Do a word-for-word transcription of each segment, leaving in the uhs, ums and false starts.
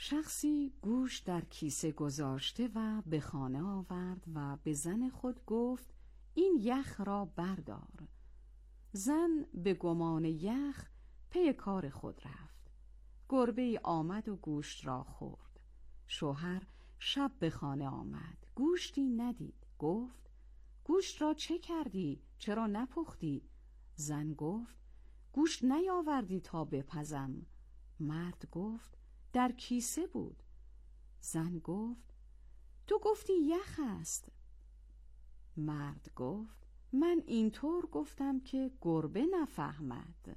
شخصی گوشت در کیسه گذاشته و به خانه آورد و به زن خود گفت این یخ را بردار. زن به گمان یخ پی کار خود رفت. گربه ای آمد و گوشت را خورد. شوهر شب به خانه آمد، گوشتی ندید. گفت گوشت را چه کردی؟ چرا نپختی؟ زن گفت گوشت نیاوردی تا بپزم. مرد گفت در کیسه بود. زن گفت تو گفتی یخ است. مرد گفت من اینطور گفتم که گربه نفهمد.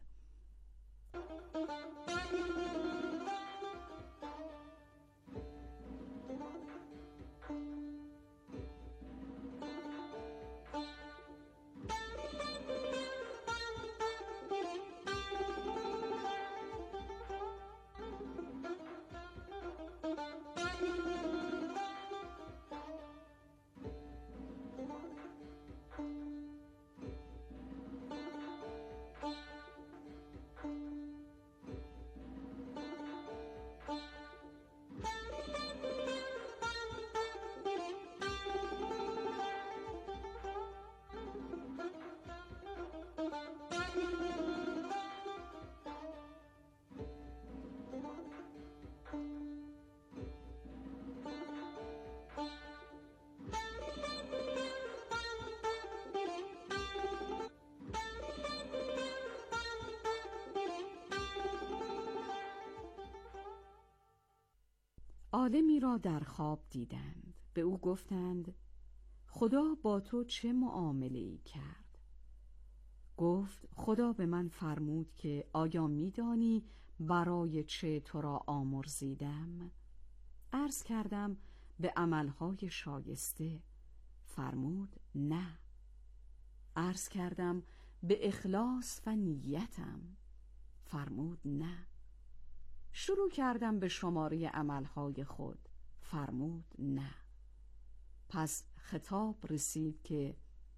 عالمی را در خواب دیدند. به او گفتند خدا با تو چه معامله‌ای کرد؟ گفت خدا به من فرمود که آیا می‌دانی برای چه تو را آمرزیدم؟ عرض کردم به عملهای شایسته. فرمود نه. عرض کردم به اخلاص و نیتم. فرمود نه. شروع کردم به شماره عملهای خود. فرمود نه. پس خطاب رسید که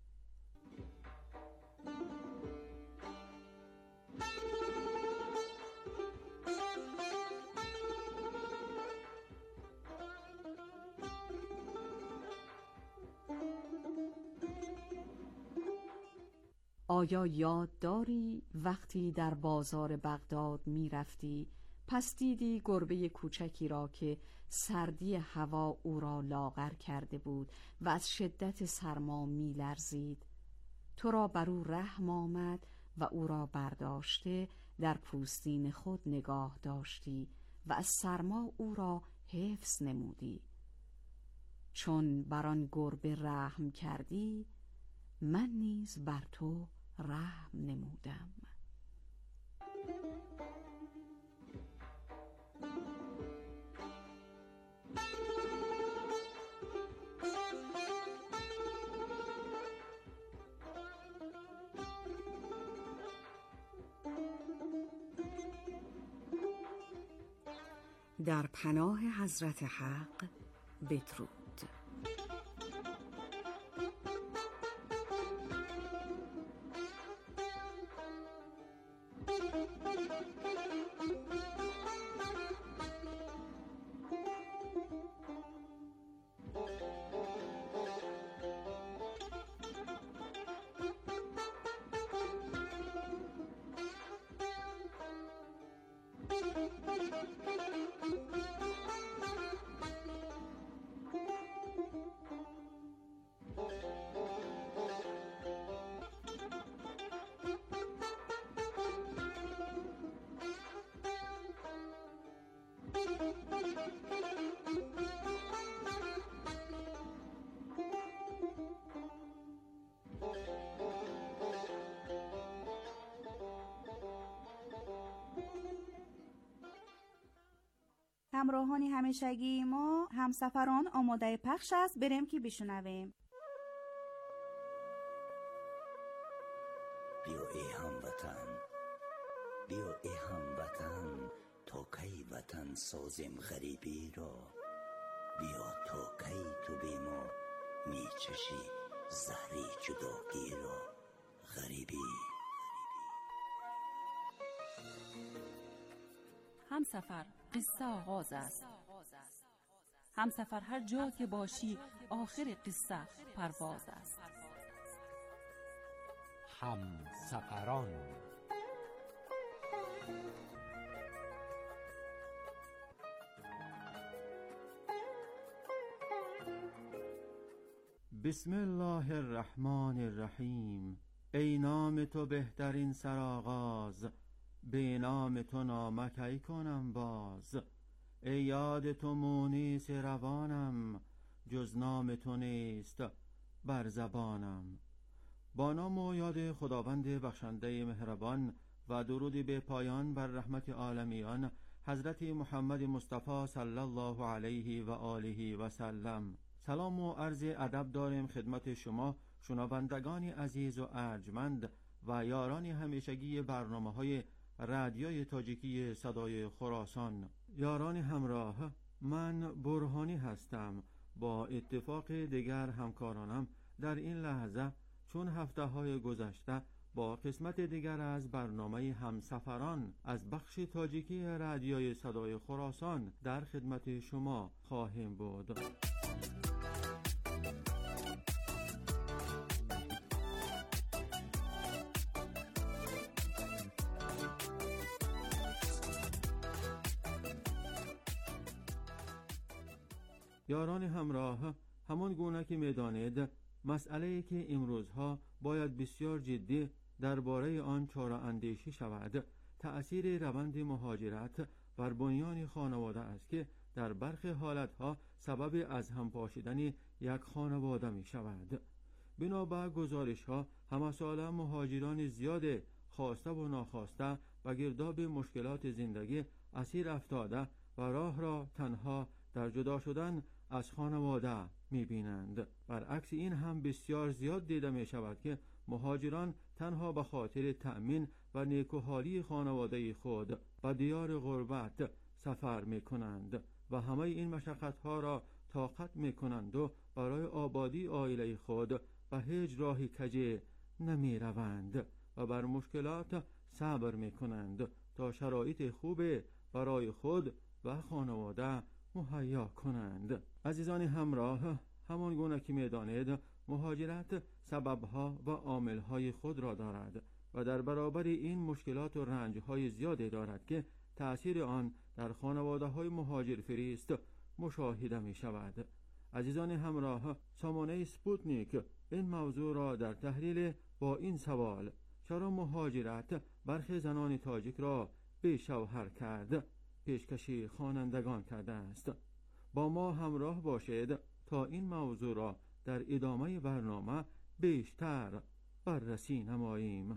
آیا یاد داری وقتی در بازار بغداد می رفتی پس دیدی گربه کوچکی را که سردی هوا او را لاغر کرده بود و از شدت سرما می لرزید؟ تو را بر او رحم آمد و او را برداشته در پوستین خود نگاه داشتی و از سرما او را حفظ نمودی. چون بر آن گربه رحم کردی، من نیز بر تو رحم نمودم. در پناه حضرت حق بدرود. همراهان همیشگی ما همسفران آماده پخش است، بریم که بشنویم. بیا ای هموطن، بیا ای هموطن، تا کی وطن سازیم غریبی را. بیا تا کی تو بی ما می چشی زهری جداگی را. غریبی همسفر قصه آغاز است. همسفر هر جا که باشی آخر قصه پرواز است. همسفران. بسم الله الرحمن الرحیم. ای نام تو بهترین سرآغاز، به نام تو نامکی کنم باز. ای یاد تو مونس روانم، جز نام تو نیست بر زبانم. با نام و یاد خداوند بخشنده مهربان و درودی به پایان بر رحمت عالمیان حضرت محمد مصطفی صلی الله علیه و آله و سلم. سلام و عرض ادب داریم خدمت شما شنوندگان عزیز و ارجمند و یاران همیشگی برنامه‌های رادیوی تاجیکی صدای خراسان. یاران همراه، من برهانی هستم. با اتفاق دیگر همکارانم در این لحظه چون هفته های گذشته با قسمت دیگر از برنامه همسفران از بخش تاجیکی رادیوی صدای خراسان در خدمت شما خواهیم بود. یاران همراه، همان گونه که می‌دانید مسئله‌ای که امروزها باید بسیار جدی درباره آن چاره اندیشی شود تأثیر روند مهاجرت بر بنیان خانواده است که در برخی حالتها سبب از هم پاشیدن یک خانواده می شود. بنابر گزارش‌ها همه ساله مهاجران زیاد خواسته و ناخواسته و گرداب مشکلات زندگی اسیر افتاده و راه را تنها در جدا شدن از خانواده می‌بینند. برعکس این هم بسیار زیاد دیده می شود که مهاجران تنها به خاطر تأمین و نیکوحالی خانواده خود به دیار غربت سفر می کنند و همه این مشقت‌ها را طاقت می کنند و برای آبادی عائله خود به هیچ راهی کجی نمی روند و بر مشکلات صبر می کنند تا شرایط خوب برای خود و خانواده مهیا کنند. عزیزان همراه، همان گونه که می‌دانید مهاجرت سببها و عامل‌های خود را دارد و در برابر این مشکلات و رنج‌های زیادی دارد که تأثیر آن در خانواده‌های مهاجر فریست مشاهده می‌شود. عزیزان همراه، سامانه سپوتنیک این موضوع را در تحلیل با این سوال چرا مهاجرت برخی زنان تاجیک را بی شوهر کرد پیشکشی خوانندگان کرده است. با ما همراه باشید تا این موضوع را در ادامه برنامه بیشتر بررسی نماییم.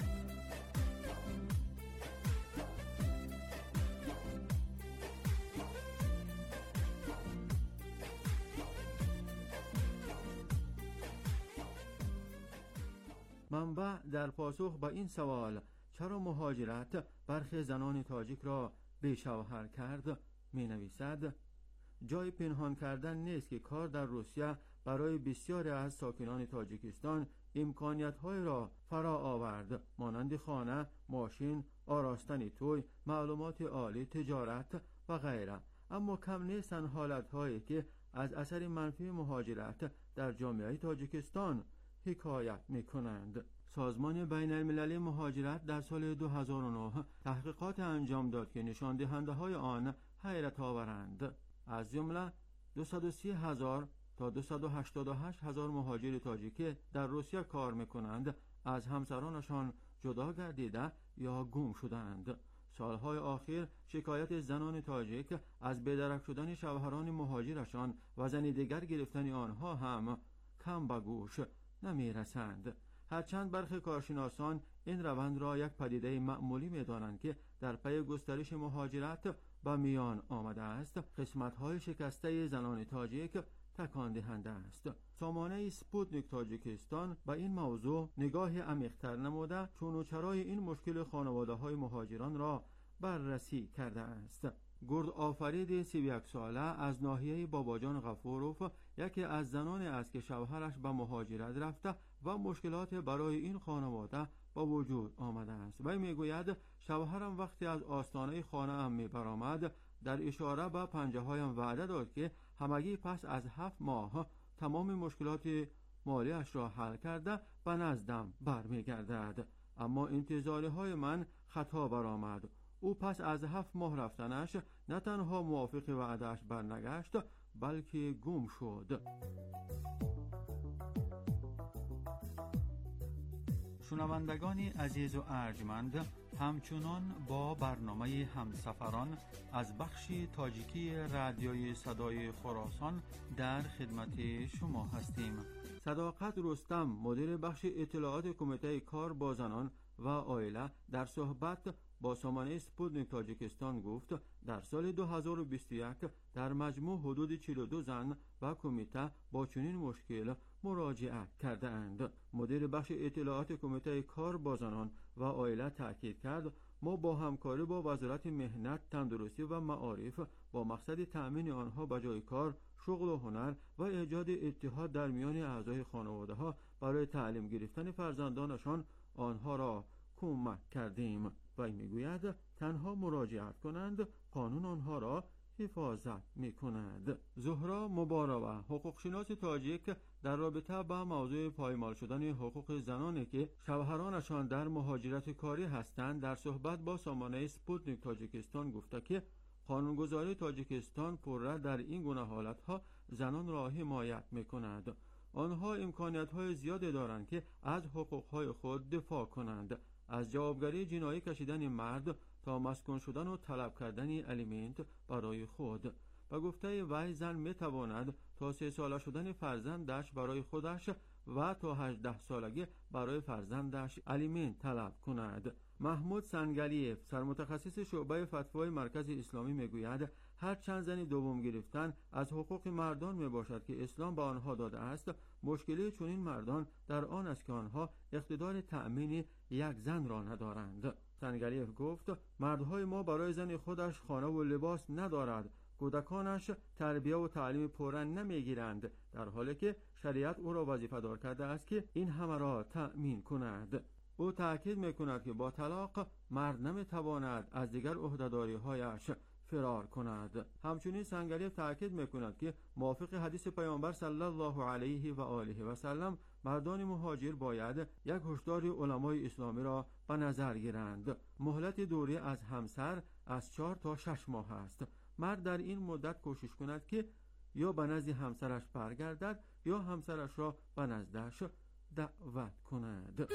منبع در پاسخ به این سوال چرا مهاجرت برخی زنان تاجیک را بی شوهر کرد می نویسد: جای پنهان کردن نیست که کار در روسیه برای بسیاری از ساکنان تاجیکستان امکانیت‌های را فرا آورد، مانند خانه، ماشین، آراستن توی، معلومات عالی، تجارت و غیره. اما کم نیستن حالت‌هایی که از اثر منفی مهاجرت در جامعه تاجیکستان حکایت می‌کنند. سازمان بین المللی مهاجرت در سال دو هزار و نه تحقیقات انجام داد که نشان دهنده های آن حیرت آورند. از جمله دویست و سی هزار تا دویست و هشتاد و هشت هزار مهاجر تاجیک در روسیه کار میکنند از همسرانشان جدا گردیده یا گم شدند. سالهای آخر شکایت زنان تاجیک از بی‌درک شدن شوهران مهاجرشان و زن دیگر گرفتن آنها هم کم به گوش نمی رسند. هرچند برخی کارشناسان این روند را یک پدیده معمولی می دانند که در پی گسترش مهاجرت به میان آمده است، قسمت‌های شکسته زنان تاجیک تکان دهنده است. سامانه سپوتنیک تاجیکستان به این موضوع نگاه عمیق‌تر نموده چون و چرای این مشکل خانواده‌های مهاجران را بررسی کرده است. گرد آفرید سی و یک ساله از ناحیه باباجان غفوروف یکی از زنانی است که شوهرش به مهاجرت رفته و مشکلات برای این خانواده با وجود آمده است. و میگوید شوهرم وقتی از آستانه خانه ام می برآمد در اشاره به پنجه هایم وعده داد که همگی پس از هفت ماه تمام مشکلات مالیش را حل کرده و نزدم برمیگردد. اما انتظاری های من خطا برآمد. او پس از هفت ماه رفتنش نه تنها موافق وعدهش برنگشت بلکه گم شد. شنوندگان عزیز و ارجمند، همچنان با برنامه همسفران از بخش تاجیکی رادیوی صدای خراسان در خدمت شما هستیم. صداقت رستم، مدیر بخش اطلاعات کمیته کار با زنان و عائله، در صحبت با سامانه سپوتنیک تاجیکستان گفت در سال دو هزار و بیست و یک در مجموع حدود چهل و دو زن و کمیته با چنین مشکل مراجعه کرده اند. مدیر بخش اطلاعات کمیته کار با زنان و عائله تأکید کرد ما با همکاری با وزارت مهنت، تندرستی و معارف با مقصد تأمین آنها به جای کار، شغل و هنر و ایجاد اتحاد در میان اعضای خانواده ها برای تعلیم گرفتن فرزندانشان آنها را کمک کردیم. و میگوید تنها مراجعت کنند قانون آنها را حفاظت می کند. زهرا مباروا، حقوق شناس تاجیک، در رابطه با موضوع پایمال شدن حقوق زنانی که شوهرانشان در مهاجرت کاری هستند در صحبت با سامانه سپوتنیک تاجیکستان گفته که قانونگذاری تاجیکستان پررد در این گونه حالتها زنان را حمایت می کند. آنها امکانیت‌های زیادی دارند که از حقوق‌های خود دفاع کنند، از جوابگری جنایی کشیدن مرد تا مسکن شدن و طلب کردن الیمنت برای خود. و گفته وی زن می تواند تا سه ساله شدن فرزندش برای خودش و تا هجده سالگی برای فرزندش الیمنت طلب کند. محمود سنگلیف، سرمتخصص شعبه فتوای مرکز اسلامی میگوید هر چند زنی دوم گرفتن از حقوق مردان می باشد که اسلام به آنها داده است، مشکلی چنین مردان در آن است که آنها اقتدار تأمین یک زن را ندارند. سنگلیف گفت مردهای ما برای زن خودش خانه و لباس ندارد، کودکانش تربیه و تعلیم پررنگ نمیگیرند، در حالی که شریعت او را وظیفه دار کرده است که این همه را تأمین کند. او تأکید میکند که با طلاق مرد نمیتواند از دیگر عهده‌داری هایش فرار کند. همچنین سنگلیف تأکید میکند که موافق حدیث پیامبر صلی الله علیه و آله و سلم مردان مهاجر باید یک هشدار علمای اسلامی را به نظر گیرند. مهلت دوری از همسر از چهار تا شش ماه است. مرد در این مدت کوشش کند که یا به نزد همسرش برگردد یا همسرش را به نزدش دعوت کند.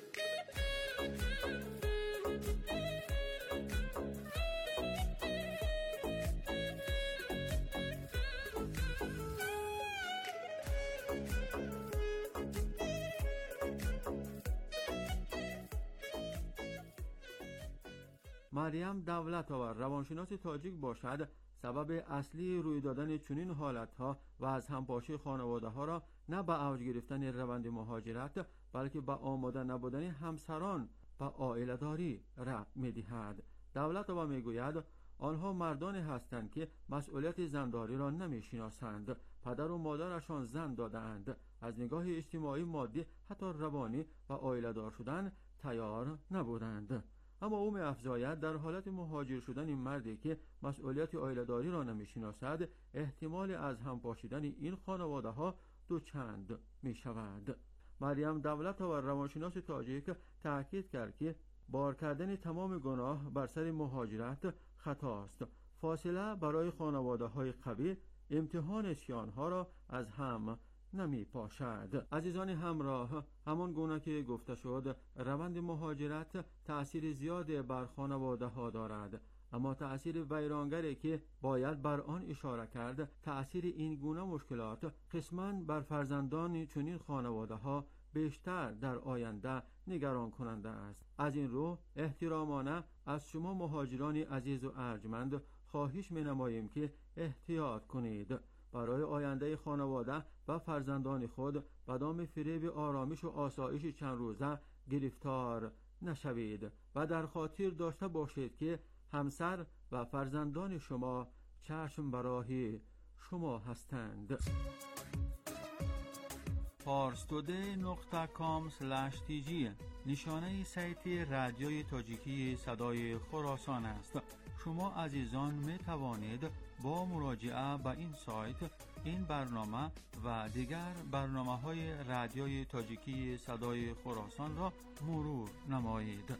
مریم دولت‌آور، روانشناس تاجیک باشد سبب اصلی روی دادن چنین حالتها و از همپاشی خانواده ها را نه به اوج گرفتن روند مهاجرت بلکه به آماده نبودن همسران به عائله داری ربط می‌دهد. دولت‌آور میگوید آنها مردانی هستند که مسئولیت زنداری را نمی‌شناسند. پدر و مادرشان زن دادند، از نگاه اجتماعی، مادی، حتی روانی و عائله دار شدن تیار نبودند. اما او می‌افزاید در حالت مهاجر شدن این مردی که مسئولیت عائله‌داری را نمی‌شناسد، احتمال از هم پاشیدن این خانواده ها دو چند می‌شود. مریم دولت‌آور، روانشناس تاجیک، تأکید کرد که بار کردن تمام گناه بر سر مهاجرت خطاست. فاصله برای خانواده‌های قوی امتحان اسیان‌ها را از هم نمی پاشد. عزیزان همراه، همان گونه که گفته شد روند مهاجرت تأثیر زیادی بر خانواده ها دارد، اما تأثیر ویرانگری که باید بر آن اشاره کرد، تأثیر این گونه مشکلات قسماً بر فرزندان چنین خانواده ها بیشتر در آینده نگران کننده است. از این رو احترامانه از شما مهاجران عزیز و ارجمند خواهش می نماییم که احتیاط کنید. برای آینده خانواده و فرزندان خود به دام فریب آرامش و آسایش چند روزه گرفتار نشوید و در خاطر داشته باشید که همسر و فرزندان شما چشم برای شما هستند. پارستوده نقطه کام اسلش تی جی نشانه سایت رادیوی تاجیکی صدای خراسان است. شما عزیزان می توانید با مراجعه به این سایت این برنامه و دیگر برنامه های رادیوی تاجیکی صدای خراسان را مرور نمایید.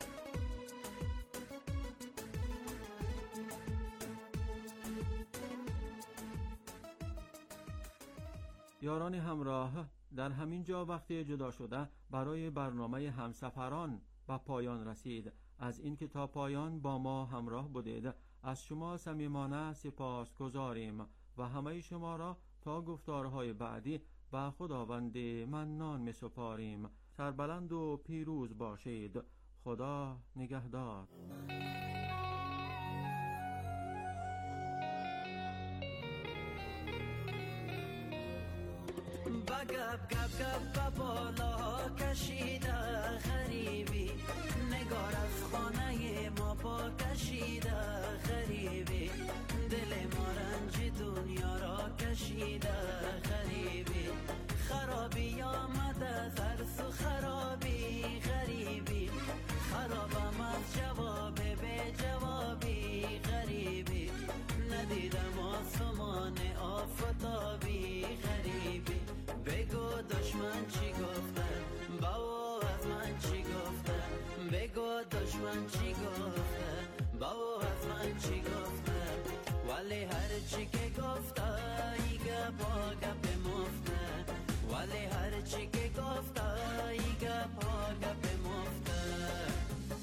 یاران همراه، در همین جا وقت جدا شده برای برنامه همسفران به پایان رسید. از این که تا پایان با ما همراه بودید از شما صمیمانه سپاس گزاریم و همه شما را تا گفتارهای بعدی به خداوند منان می سپاریم. سربلند و پیروز باشید. خدا نگهدار. گپ گپ گپ بالا کشیده غریبی، نگار از خانه ما پا کشیده غریبی، دل ما رنج دنیا را کشیده غریبی، خرابی آمده ترس و خرابی غریبی، خرابم از جواب به جوابی غریبی، ندیدم آسمان آفتابی غریبی، بگو دشمن چی گفتن، باو از من چی گفتن، بگو دشمن چی گفتن، باو از من چی گفتن، ولی هر چی که گفتن ای گپا گپ مفتن، ولی هر چی که گفتن ای گپا گپ مفتن.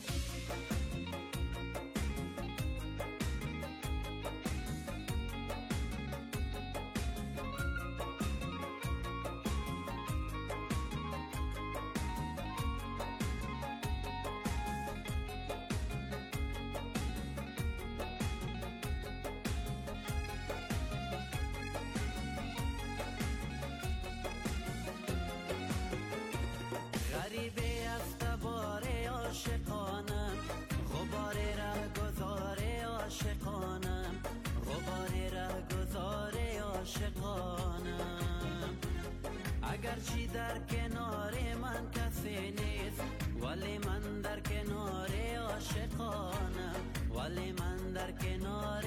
غریبه است بار عاشقانم، غبار ره گذار عاشقانم، غبار ره گذار عاشقانم، اگرچه در کنار من کسی نیست ولی من در کنار عاشقانم، ولی من در کنار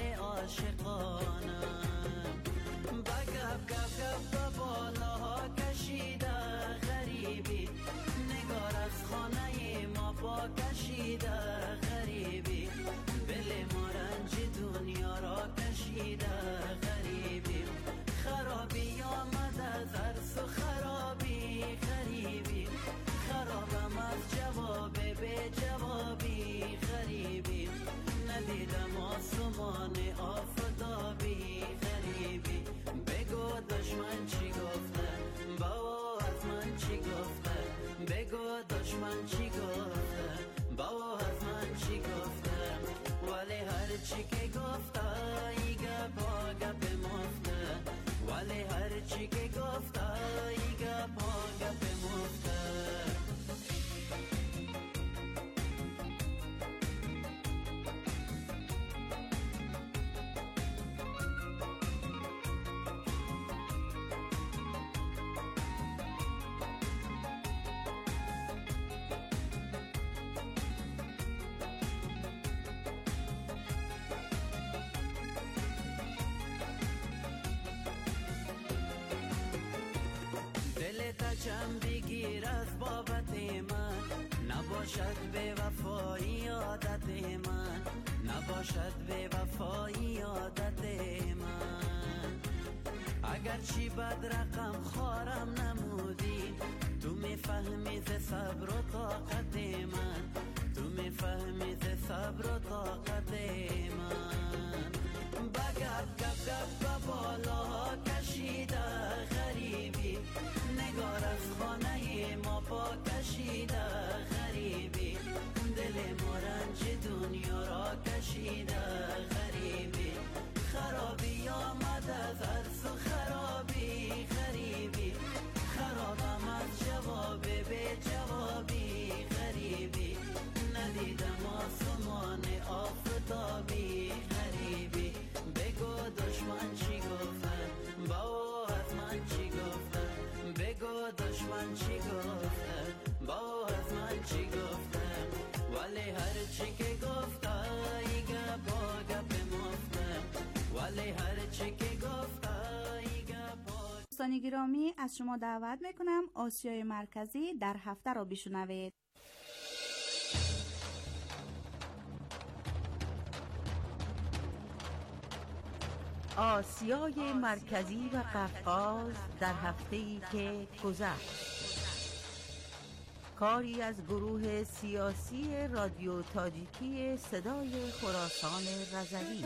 عاشقانم، بگپ گپ گپ بالا کشیده غریبی، نگار از خانه ما پا کشیده غریبی، دل ما رنج دنیا را کشیده غریبی، خرابی آمده ترس و خرابی غریبی، خرابم از جواب به جوابی غریبی، ندیدم آسمان آفتابی غریبی، بگو دشمن چی گفتن، باو از من چی گفتن، بگو دشمن چی گفتن، باو از من چی گفتن، ولی هر چی که گفتن ای گپا گپ مفتن، ولی هر چی که گفتن ای گپا گپ مفتن. چم بگیر از بابت من، نباشد به وفایی عادت من، نباشد به وفایی عادت من، اگرچه بد رقم خارم نمودی، تو میفهمی ز صبر و طاقت من، تو میفهمی ز صبر و طاقت من، بگپ گپ گپ بالا کشیده غریبی، نگار از خانه ما پا کشیده غریبی، دل ما رنج دنیا را کشیده غریبی، خرابی آمده ترس و خرابی غریبی، خرابم از جواب به جوابی دشمن چی گفته باز من چی گفتم ولی هر چی که گفته ای گپا گپ مفته ولی هر چی که گفته ای گپا. دوستان گرامی از شما دعوت میکنم آسیای مرکزی در هفته را بشنوید. آسیای مرکزی و قفقاز در هفته‌ای که گذشت. کاری از گروه سیاسی رادیو تاجیکی صدای خراسان رضوی.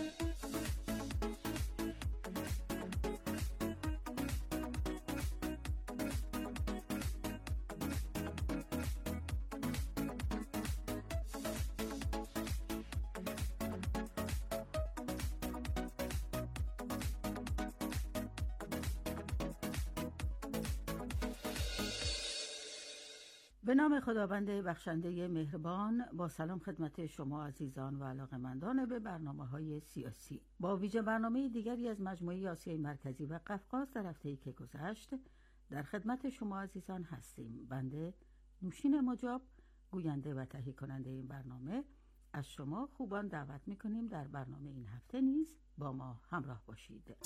به نام خداوند بخشنده مهربان، با سلام خدمت شما عزیزان و علاقه‌مندان به برنامه‌های سیاسی. با ویژه برنامه دیگری از مجموعه آسیای مرکزی و قفقاز در هفته‌ای که گذشت در خدمت شما عزیزان هستیم. بنده نوشین مجاب، گوینده و تهیه کننده این برنامه، از شما خوبان دعوت می‌کنیم در برنامه این هفته نیز با ما همراه باشید.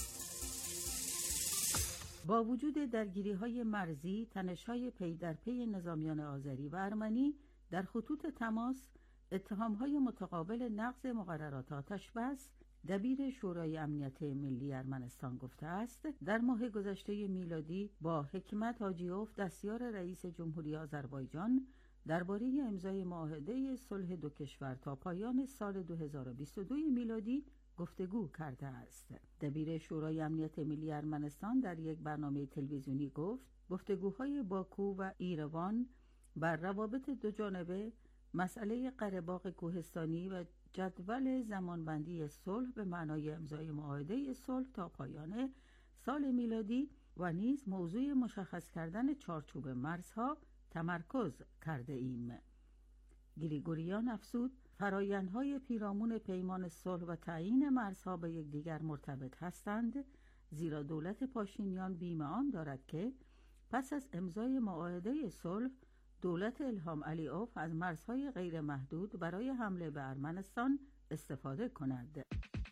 با وجود درگیری‌های مرزی، تنش‌های پی در پی نظامیان آذری و ارمنی در خطوط تماس، اتهام‌های متقابل نقض مقررات آتش‌بس، دبیر شورای امنیت ملی ارمنستان گفته است در ماه گذشته میلادی با حکمت حاجیوف دستیار رئیس جمهوری آذربایجان درباره امضای معاهده صلح دو کشور تا پایان سال دو هزار و بیست و دو میلادی گفتگو کرده است. دبیر شورای امنیت ملی ارمنستان در یک برنامه تلویزیونی گفت گفتگوهای باکو و ایروان بر روابط دو جانبه، مسئله قره باغ کوهستانی و جدول زمانبندی صلح به معنای امضای معاهده صلح تا پایان سال میلادی و نیز موضوع مشخص کردن چارچوب مرزها تمرکز کرده ایم. گریگوریان افزود فرایندهای پیرامون پیمان صلح و تعیین مرزها به یکدیگر مرتبط هستند، زیرا دولت پاشینیان بیم آن دارد که پس از امضای معاهده صلح دولت الهام علیوف از مرزهای غیر محدود برای حمله به ارمنستان استفاده کند.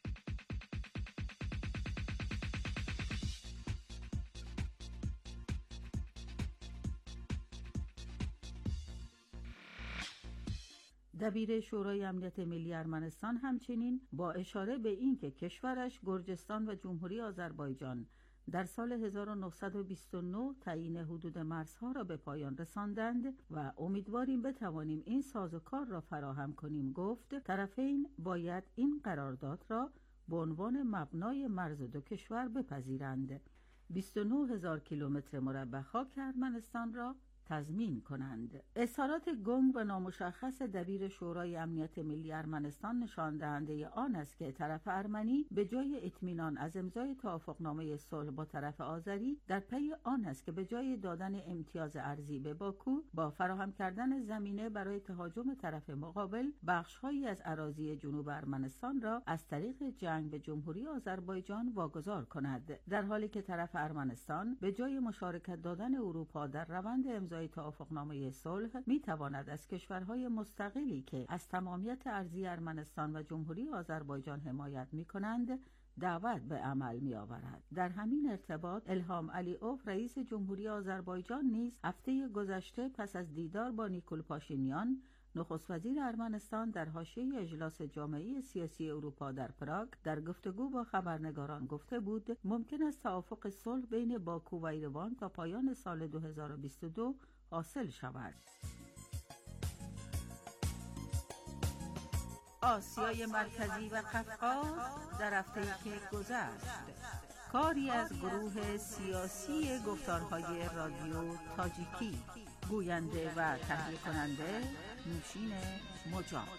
دبیر شورای امنیت ملی ارمنستان همچنین با اشاره به اینکه کشورش گرجستان و جمهوری آذربایجان در سال هزار و نهصد و بیست و نه تعیین حدود مرزها را به پایان رساندند و امیدواریم بتوانیم این سازوکار را فراهم کنیم، گفت طرفین باید این قرارداد را به عنوان مبنای مرز دو کشور بپذیرند. بیست و نه هزار کیلومتر مربع خاک ارمنستان را تضمین کنند. اظهارات گنگ و نامشخص دبیر شورای امنیت ملی ارمنستان نشان دهنده آن است که طرف ارمنی به جای اطمینان از امضای توافقنامه صلح با طرف آذری در پی آن است که به جای دادن امتیاز ارضی به باکو با فراهم کردن زمینه برای تهاجم طرف مقابل بخش‌هایی از اراضی جنوب ارمنستان را از طریق جنگ به جمهوری آذربایجان واگذار کند، در حالی که طرف ارمنستان به جای مشارکت دادن اروپا در روند امضای توافقنامه صلح می تواند از کشورهای مستقلی که از تمامیت ارضی ارمنستان و جمهوری آذربایجان حمایت می کنند دعوت به عمل می آورد. در همین ارتباط الهام علیوف رئیس جمهوری آذربایجان نیز هفته گذشته پس از دیدار با نیکول پاشینیان نخست وزیر ارمنستان در حاشیه اجلاس جامعه سیاسی اروپا در پراگ در گفتگو با خبرنگاران گفته بود ممکن است توافق صلح بین باکو و ایروان تا پایان سال دو هزار و بیست و دو حاصل شود. آسیای مرکزی و قفقاز در هفته‌ای که گذشت. کاری از گروه سیاسی گفتارهای رادیو تاجیکی. گوینده و تهیه کننده نوشین مجاب.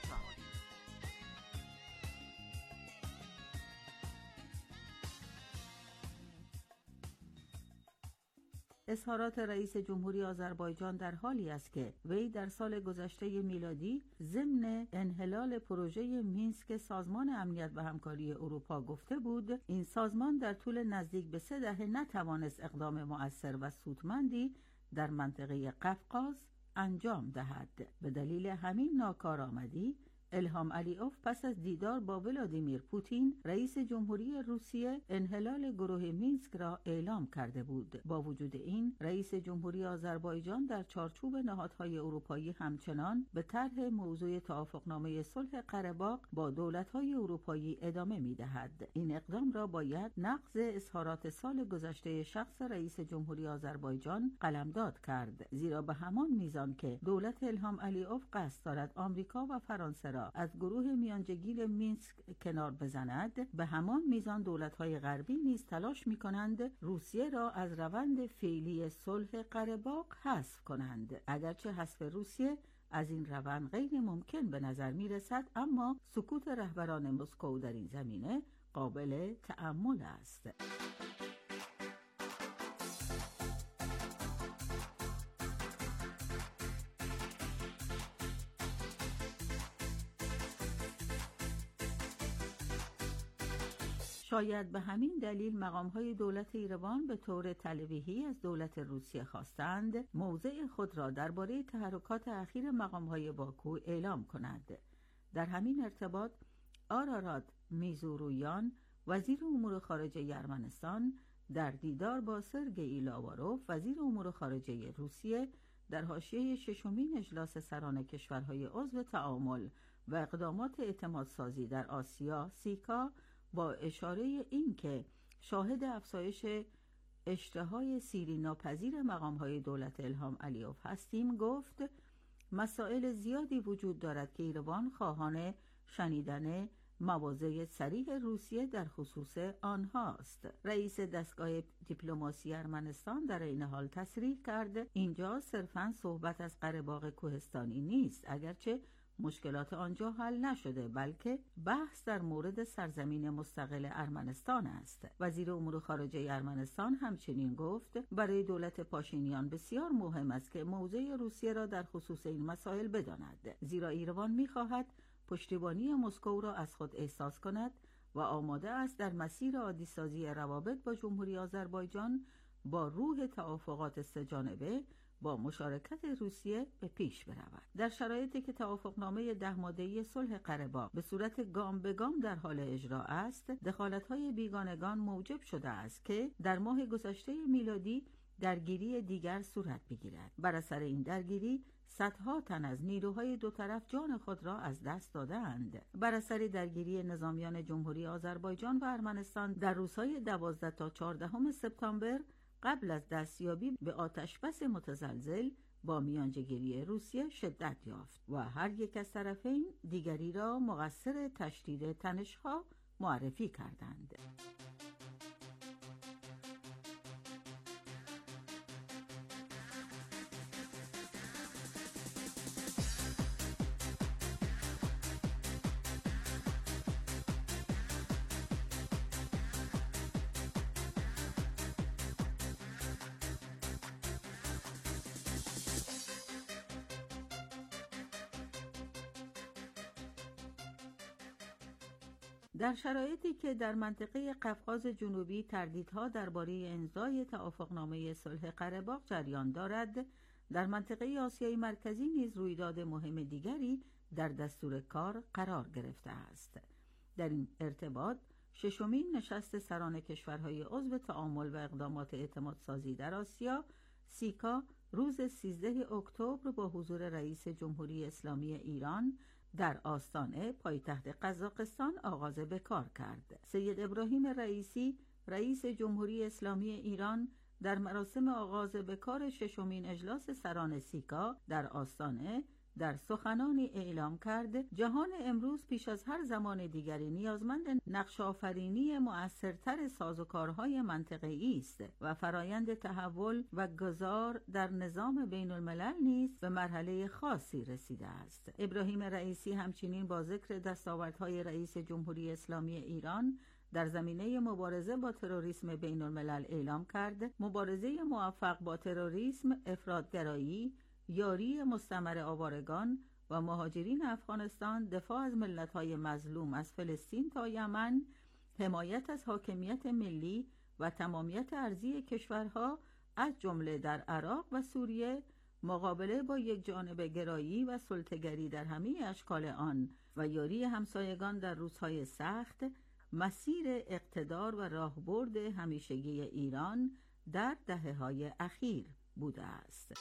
اظهارات رئیس جمهوری آذربایجان در حالی است که وی در سال گذشته میلادی ضمن انحلال پروژه مینسک سازمان امنیت و همکاری اروپا گفته بود این سازمان در طول نزدیک به سه دهه نتوانست اقدام مؤثر و سودمندی در منطقه قفقاز انجام دهد. به دلیل همین ناکارآمدی الهام علیوف پس از دیدار با ولادیمیر پوتین رئیس جمهوری روسیه انحلال گروه مینسک را اعلام کرده بود. با وجود این رئیس جمهوری آذربایجان در چارچوب نهادهای اروپایی همچنان به طرح موضوع توافقنامه صلح قره‌باغ با دولت‌های اروپایی ادامه می‌دهد. این اقدام را باید نقض اظهارات سال گذشته شخص رئیس جمهوری آذربایجان قلمداد کرد، زیرا به همان میزان که دولت الهام علیوف قصد دارد آمریکا و فرانسه را از گروه میانجیگیر مینسک کنار بزند، به همان میزان دولت‌های غربی نیز تلاش می‌کنند روسیه را از روند فعلی صلح قره‌باغ حذف کنند. اگرچه حذف روسیه از این روند غیر ممکن به نظر می‌رسد، اما سکوت رهبران مسکو در این زمینه قابل تأمل است. شاید به همین دلیل مقام‌های دولت ایروان به طور تلویحی از دولت روسیه خواستند موضع خود را درباره تحرکات اخیر مقام‌های باکو اعلام کند. در همین ارتباط آرارات میزورویان وزیر امور خارجه ارمنستان در دیدار با سرگئی لاواروف وزیر امور خارجه روسیه در حاشیه ششمین اجلاس سران کشورهای عضو تعامل و اقدامات اعتمادسازی در آسیا سیکا با اشاره این که شاهد افزایش اشتهای سیری ناپذیر مقام‌های دولت الهام علیوف هستیم گفت مسائل زیادی وجود دارد که ایروان خواهان شنیدن مواضع صریح روسیه در خصوص آنهاست. رئیس دستگاه دیپلماسی ارمنستان در این حال تصریح کرد اینجا صرفاً صحبت از قره‌باغ کوهستانی نیست، اگرچه مشکلات آنجا حل نشده، بلکه بحث در مورد سرزمین مستقل ارمنستان است. وزیر امور خارجه ارمنستان همچنین گفت برای دولت پاشینیان بسیار مهم است که موضع روسیه را در خصوص این مسائل بداند، زیرا ایروان می‌خواهد پشتیبانی مسکو را از خود احساس کند و آماده است در مسیر عادی‌سازی روابط با جمهوری آذربایجان با روح توافقات سه‌جانبه با مشارکت روسیه به پیش برود. در شرایطی که توافقنامه ده ماده‌ای صلح قره‌باغ به صورت گام به گام در حال اجرا است، دخالت‌های بیگانگان موجب شده است که در ماه گذشته میلادی درگیری دیگر صورت بگیرد. بر اثر این درگیری صدها تن از نیروهای دو طرف جان خود را از دست دادند. بر اثر درگیری نظامیان جمهوری آذربایجان و ارمنستان در روزهای دوازده تا چهاردهم سپتامبر قبل از دستیابی به آتشبس متزلزل با میانجیگری روسیه شدت یافت و هر یک از طرفین دیگری را مقصر تشدید تنش‌ها معرفی کردند. در شرایطی که در منطقه قفقاز جنوبی تردیدها درباره امضای توافقنامه صلح قره‌باغ جریان دارد، در منطقه آسیای مرکزی نیز رویداد مهم دیگری در دستور کار قرار گرفته است. در این ارتباط ششمین نشست سران کشورهای عضو تعامل و اقدامات اعتمادسازی در آسیا سیکا روز سیزده اکتبر با حضور رئیس جمهوری اسلامی ایران در آستانه پایتخت قزاقستان آغاز به کار کرد. سید ابراهیم رئیسی رئیس جمهوری اسلامی ایران در مراسم آغاز به کار ششمین اجلاس سران سیکا در آستانه در سخنانی اعلام کرد جهان امروز پیش از هر زمان دیگری نیازمند نقش آفرینی مؤثرتر سازوکارهای منطقه‌ای است و فرایند تحول و گذار در نظام بین الملل نیز به مرحله خاصی رسیده است. ابراهیم رئیسی همچنین با ذکر دستاوردهای رئیس جمهوری اسلامی ایران در زمینه مبارزه با تروریسم بین الملل اعلام کرد مبارزه موفق با تروریسم، افراط‌گرایی، یاری مستمر آوارگان و مهاجرین افغانستان، دفاع از ملت‌های مظلوم از فلسطین تا یمن، حمایت از حاکمیت ملی و تمامیت ارضی کشورها از جمله در عراق و سوریه، مقابله با یک جانب گرایی و سلطه‌گری در همه اشکال آن و یاری همسایگان در روزهای سخت، مسیر اقتدار و راهبرد همیشگی ایران در دهه‌های اخیر بوده است.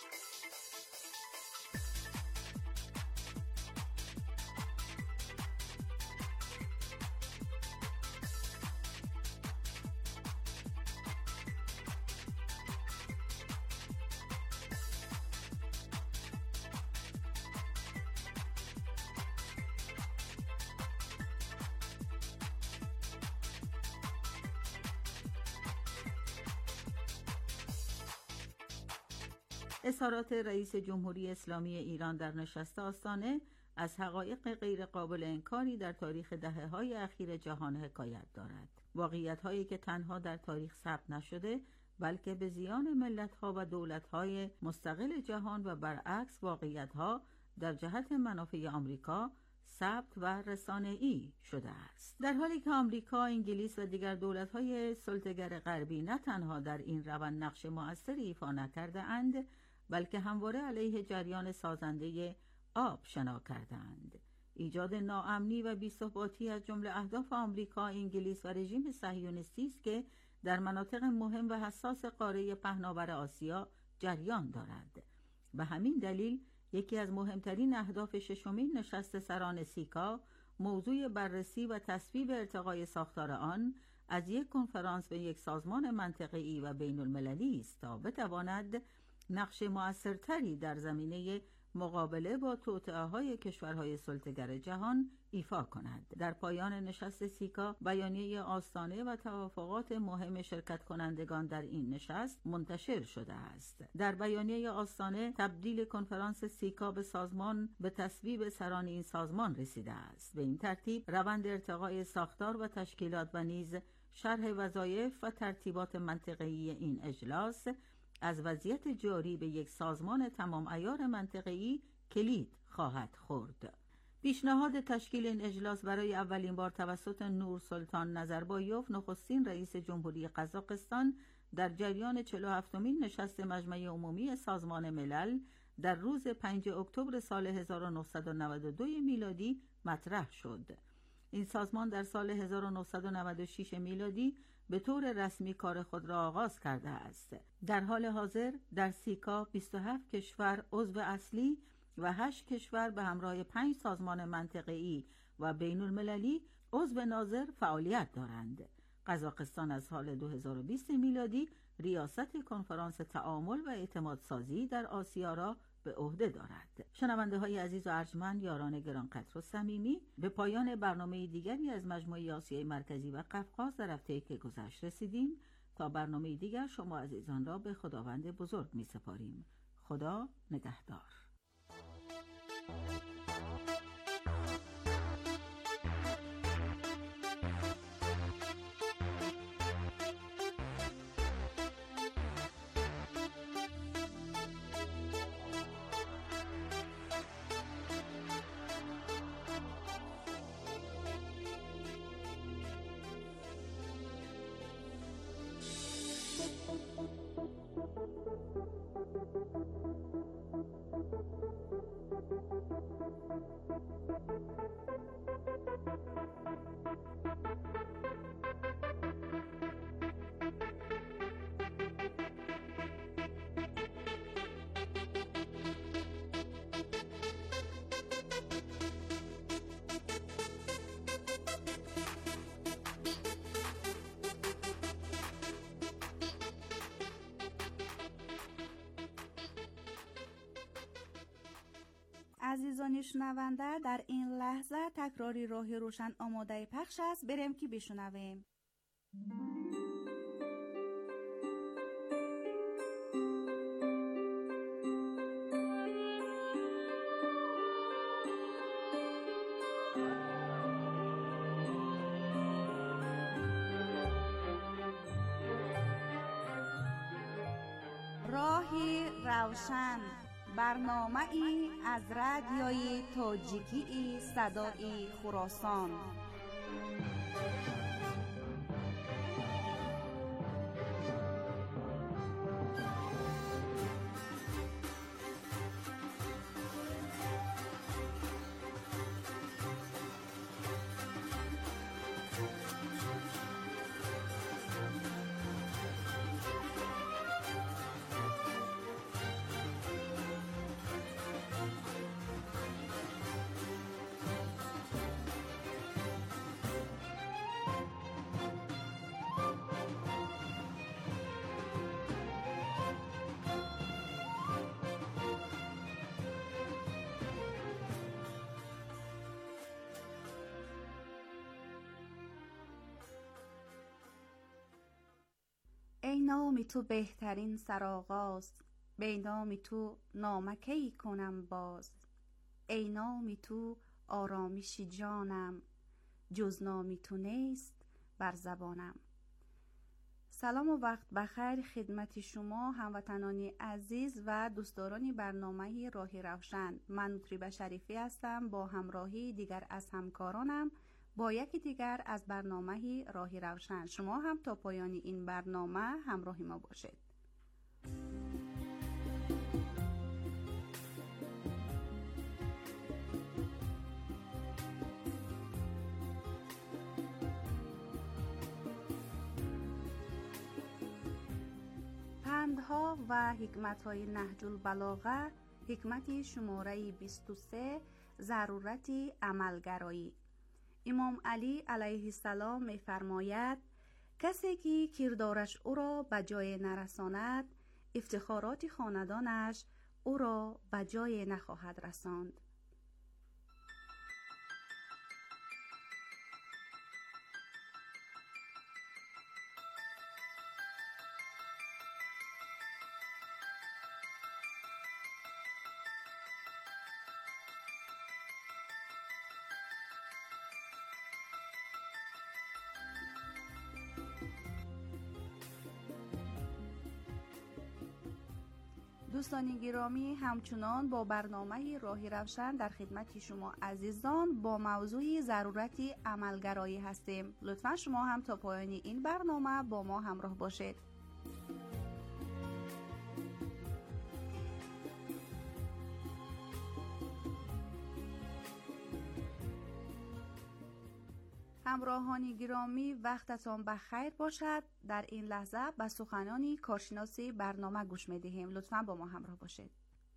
اظهارات رئیس جمهوری اسلامی ایران در نشست آستانه از حقایق غیر قابل انکاری در تاریخ دهه‌های اخیر جهان حکایت دارد. واقعیت‌هایی که تنها در تاریخ ثبت نشده بلکه به زیان ملت‌ها و دولت‌های مستقل جهان و برعکس واقعیت‌ها در جهت منافع آمریکا ثبت و رسانه‌ای شده است. در حالی که آمریکا، انگلیس و دیگر دولت‌های سلطه‌گر غربی نه تنها در این روند نقش مؤثری ایفا نکرده اند بلکه همواره علیه جریان سازنده آب شنا کردند. ایجاد ناامنی و بی‌ثباتی از جمله اهداف آمریکا، انگلیس و رژیم صهیونیستی است که در مناطق مهم و حساس قاره پهناور آسیا جریان دارد. به همین دلیل یکی از مهمترین اهداف ششمین نشست سران سیکا موضوع بررسی و تصویب ارتقای ساختار آن از یک کنفرانس به یک سازمان منطقه‌ای و بین المللی است تا بتواند نقش مؤثرتری در زمینه مقابله با توطئه‌های کشورهای سلطه‌گر جهان ایفا کند. در پایان نشست سیکا بیانیه آستانه و توافقات مهم شرکت کنندگان در این نشست منتشر شده است. در بیانیه آستانه تبدیل کنفرانس سیکا به سازمان به تصویب سران این سازمان رسیده است. به این ترتیب روند ارتقای ساختار و تشکیلات و نیز شرح وظایف و ترتیبات منطقه‌ای این اجلاس از وضعیت جاری به یک سازمان تمام عیار منطقه‌ای کلید خواهد خورد. پیشنهاد تشکیل این اجلاس برای اولین بار توسط نور سلطان نظربایوف، نخستین رئیس جمهوری قزاقستان، در جریان چهل و هفتمین نشست مجمع عمومی سازمان ملل در روز پنجم اکتبر سال هزار و نهصد و نود و دو میلادی مطرح شد. این سازمان در سال هزار و نهصد و نود و شش میلادی به طور رسمی کار خود را آغاز کرده است. در حال حاضر در سیکا بیست و هفت کشور عضو اصلی و هشت کشور به همراه پنج سازمان منطقه‌ای و بین المللی عضو ناظر فعالیت دارند. قزاقستان از سال دو هزار و بیست میلادی ریاست کنفرانس تعامل و اعتماد سازی در آسیا را به عهده دارد. شنونده های عزیز و ارجمند، یاران گرانقدر و صمیمی، به پایان برنامه دیگری از مجموعه آسیای مرکزی و قفقاز در هفته که گذشت رسیدیم. تا برنامه دیگر شما عزیزان را به خداوند بزرگ می سپاریم. خدا نگهدار. عزیزان شنونده، در این لحظه تکراری راه روشن آماده پخش است. بریم که بشنویم. روشن، برنامه ای از رادیوی تاجیکی صدای خراسان. ای نام تو بهترین سرآغاز، بی نام تو نامکی کنم باز. ای نام تو آرامش جانم، جز نام تو نیست بر زبانم. سلام و وقت بخیر خدمت شما هموطنان عزیز و دوستداران برنامه راه روشن. من مطربه شریفی هستم با همراهی دیگر از همکارانم با یکی دیگر از برنامه راه روشن. شما هم تا پایان این برنامه همراه ما باشید. پندها و حکمت‌های نهج البلاغه، حکمت شماره بیست و سه، ضرورت عملگرایی. امام علی علیه السلام می فرماید کسی که کردارش او را به جای نرساند، افتخارات خاندانش او را به جای نخواهد رساند. دوستان گرامی، همچنان با برنامه راه روشن در خدمت شما عزیزان با موضوع ضرورت عملگرایی هستیم. لطفا شما هم تا پایان این برنامه با ما همراه باشید. همراهان گرامی، وقتتان بخیر باشد. در این لحظه به سخنانی کارشناسی برنامه گوش می‌دهیم. لطفاً با ما همراه باشید.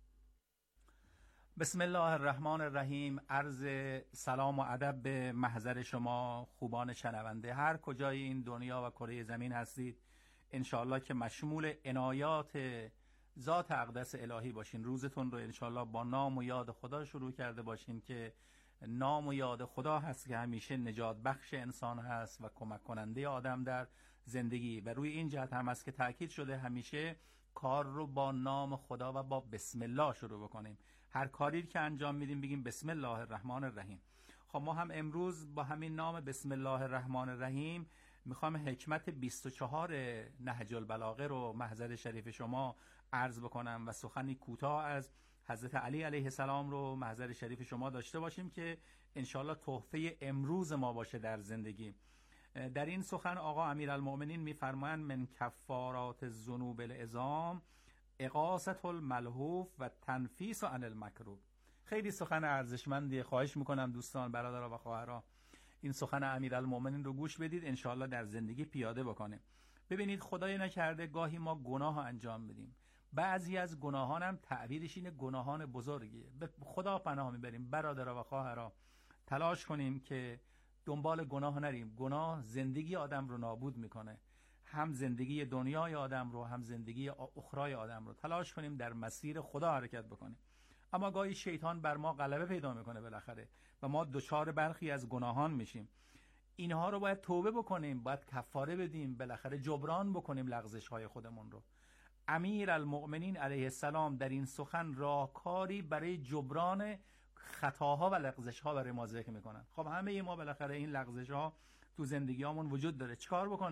بسم الله الرحمن الرحیم. عرض سلام و ادب به محضر شما خوبان شنونده، هر کجای این دنیا و کره زمین هستید. انشاءالله که مشمول عنایات ذات اقدس الهی باشین. روزتون رو انشاءالله با نام و یاد خدا شروع کرده باشین که نام و یاد خدا هست که همیشه نجات بخش انسان هست و کمک کننده آدم در زندگی. و روی این جهت هم هست که تاکید شده همیشه کار رو با نام خدا و با بسم الله شروع بکنیم. هر کاری که انجام میدیم بگیم بسم الله الرحمن الرحیم. خب ما هم امروز با همین نام بسم الله الرحمن الرحیم میخوام حکمت بیست و چهار نهج البلاغه رو محضر شریف شما عرض بکنم و سخنی کوتاه از حضرت علی علیه السلام رو محضر شریف شما داشته باشیم که انشالله تحفه امروز ما باشه در زندگی. در این سخن آقا امیرالمؤمنین میفرمایند من کفارات الذنوب العظام اغاثة الملهوف و تنفیس عن المکروه. خیلی سخن ارزشمندی، خواهش میکنم دوستان برادرها و خواهرها این سخن امیرالمؤمنین رو گوش بدید، انشالله در زندگی پیاده بکنه. ببینید خدای نکرده گاهی ما گناه انجام بدیم، بعضی از گناهان هم تعبیرش اینه گناهان بزرگیه، به خدا پناه میبریم. برادرها و خواهرها تلاش کنیم که دنبال گناه نریم. گناه زندگی آدم رو نابود میکنه، هم زندگی دنیای آدم رو هم زندگی اخرای آدم رو. تلاش کنیم در مسیر خدا حرکت بکنیم. اما گاهی شیطان بر ما غلبه پیدا میکنه بالاخره و ما دچار برخی از گناهان میشیم. اینها رو باید توبه بکنیم، باید کفاره بدیم، بالاخره جبران بکنیم لغزش های خودمون رو. امیرالمؤمنین علیه السلام در این سخن راهکاری برای جبران خطاها و لغزش‌ها برای ما ذکر میکنن. خب همه ما بالاخره این لغزش‌ها تو زندگیامون وجود داره. چیکار بکنیم؟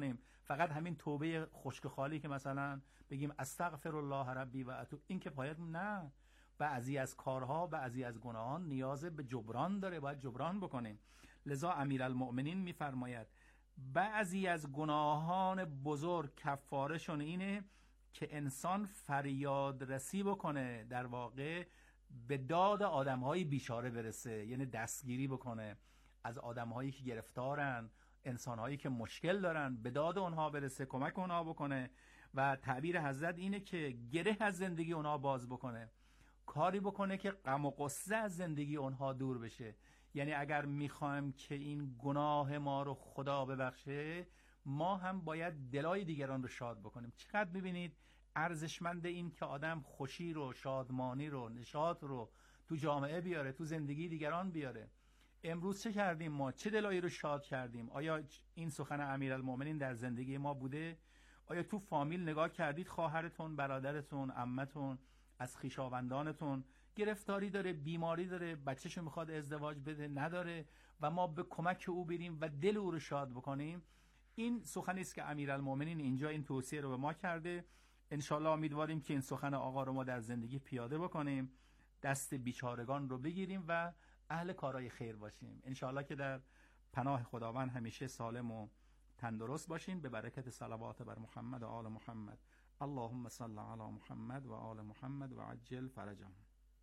فقط همین توبه خشک خالی که مثلا بگیم استغفر الله ربی و اتوب، این که پایت نه. بعضی از کارها، بعضی از گناهان نیاز به جبران داره، باید جبران بکنیم. لذا امیرالمؤمنین میفرماید بعضی از گناهان بزرگ کفارهشون اینه که انسان فریاد رسی بکنه، در واقع به داد آدم‌های بیچاره برسه، یعنی دستگیری بکنه از آدم‌هایی که گرفتارن، انسان‌هایی که مشکل دارن، به داد اونها برسه، کمک اونها بکنه. و تعبیر حضرت اینه که گره از زندگی اونها باز بکنه، کاری بکنه که غم و غصه از زندگی اونها دور بشه. یعنی اگر میخوایم که این گناه ما رو خدا ببخشه، ما هم باید دلای دیگران رو شاد بکنیم. چقدر ببینید ارزشمند این که آدم خوشی رو، شادمانی رو، نشاط رو تو جامعه بیاره، تو زندگی دیگران بیاره. امروز چه کردیم ما؟ چه دلایی رو شاد کردیم؟ آیا این سخن امیرالمؤمنین در زندگی ما بوده؟ آیا تو فامیل نگاه کردید خواهرتون، برادرتون، عمتون، از خویشاوندانتون گرفتاری داره، بیماری داره، بچه‌شو میخواد ازدواج بده، نداره، و ما به کمک او بریم و دل او رو شاد بکنیم؟ این سخنی است که امیرالمؤمنین اینجا این توصیه رو به ما کرده. انشالله امیدواریم که این سخن آقا رو ما در زندگی پیاده بکنیم، دست بیچارگان رو بگیریم و اهل کارهای خیر باشیم. انشالله که در پناه خداوند همیشه سالم و تندرست باشیم، به برکت صلوات بر محمد و آل محمد. اللهم صل علی محمد و آل محمد و عجل فرجهم.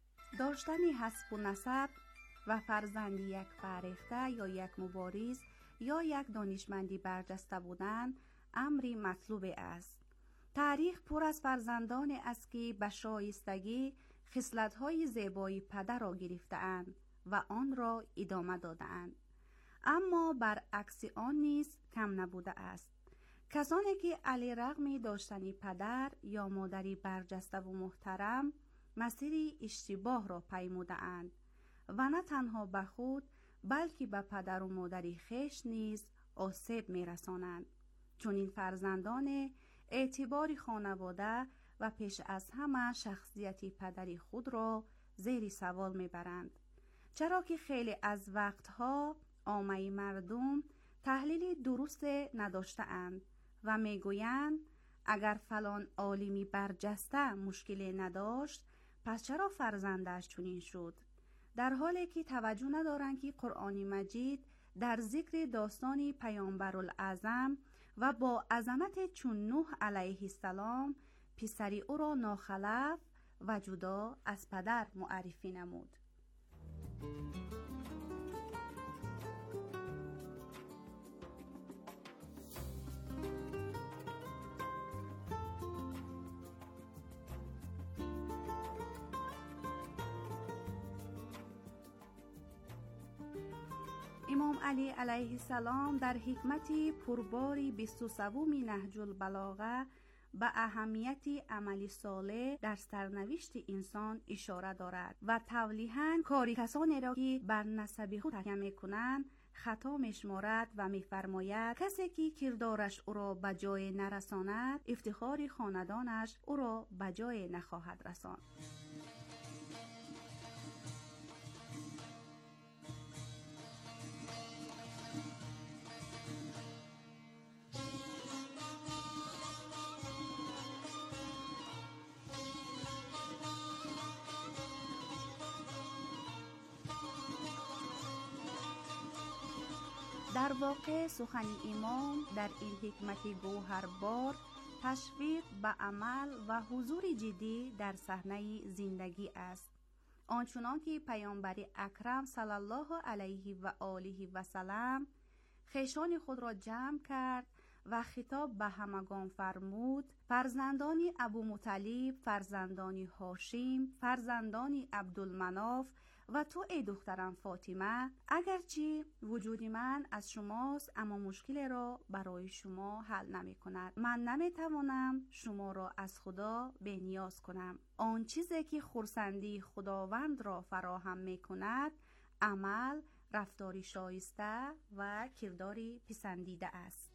داشتن حسب و نسب و فرزندی یک فرهیخته یا یک مبارز یا یک دانشمندی برجسته بودن امری مطلوب است. تاریخ پر از فرزندان است که به شایستگی خصلت‌های زیبای پدر را گرفته‌اند و آن را ادامه داده‌اند، اما برعکس آن نیز کم نبوده است. کسانی که علیرغم داشتن پدر یا مادری برجسته و محترم مسیری اشتباه را پیموده‌اند و نه تنها به خود بلکه به پدر و مادری خویش نیز آسیب می‌رسانند. چون این فرزندان اعتبار خانواده و پیش از همه شخصیت پدری خود را زیر سوال می‌برند، چرا که خیلی از وقتها عامه مردم تحلیل درست نداشته‌اند و میگویند اگر فلان عالمی برجسته مشکلی نداشت پس چرا فرزندش چنین شد، در حالی که توجه ندارند که قرآن مجید در ذکر داستان پیامبرالاعظم و با عظمت چون نوح علیه السلام پسری او را ناخلف و جدا از پدر معرفی نمود. امام علی علیه السلام در حکمت پرباری بیست و سوم نهج البلاغه به اهمیت عمل صالح در سرنوشت انسان اشاره دارد و تولیحاً کاری کسانی را که بر نسب خود تکیه می‌کنند خطا می‌شمارد و می‌فرماید کسی که کردارش او را به جای نرساند افتخار خاندانش او را به جای نخواهد رساند. در واقع سخن امام در این حکمت گوهربار تشویق به عمل و حضور جدی در صحنه زندگی است، آنچنان که پیامبر اکرم صلی الله علیه و آله و سلم خویشان خود را جمع کرد و خطاب به همگان فرمود: فرزندان ابو مطلب، فرزندان هاشم، فرزندان عبدالمناف و تو ای دخترم فاطمه، اگرچه وجود من از شماست اما مشکل را برای شما حل نمی کند. من نمی توانم شما را از خدا به نیاز کنم. آن چیزی که خرسندی خداوند را فراهم می کند عمل، رفتاری شایسته و کرداری پسندیده است.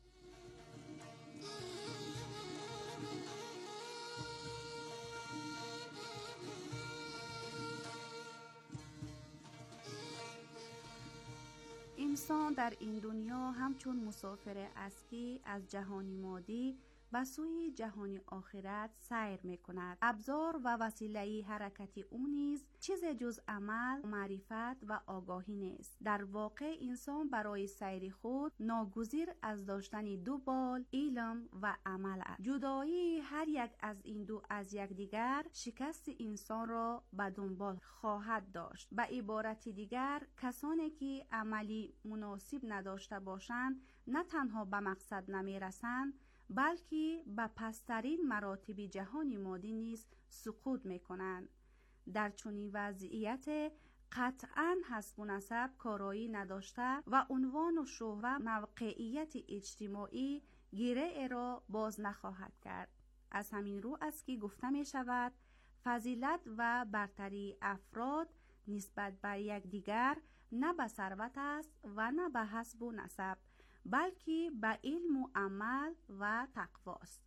انسان در این دنیا همچون مسافر اسکی از جهانی مادی و سوی جهانی آخرت سیر می کند. ابزار و وسیله حرکتی او نیز چیز جز عمل، معرفت و آگاهی نیست. در واقع انسان برای سیر خود ناگزیر از داشتن دو بال، علم و عمل است. جدایی هر یک از این دو از یکدیگر شکست انسان را به دنبال خواهد داشت. به عبارت دیگر، کسانی که عملی مناسب نداشته باشند نه تنها به مقصد نمی رسند، بلکه به پسترین مراتب جهانی مادی نیز سقوط می کنند. در چنین وضعیت قطعاً حسب و نسب کارایی نداشته و عنوان و شهرت موقعیت اجتماعی گره را باز نخواهد کرد. از همین رو است که گفته می شود فضیلت و برتری افراد نسبت بر یکدیگر نه به ثروت است و نه به حسب و نسب، بلکه به علم و عمل و تقوا است.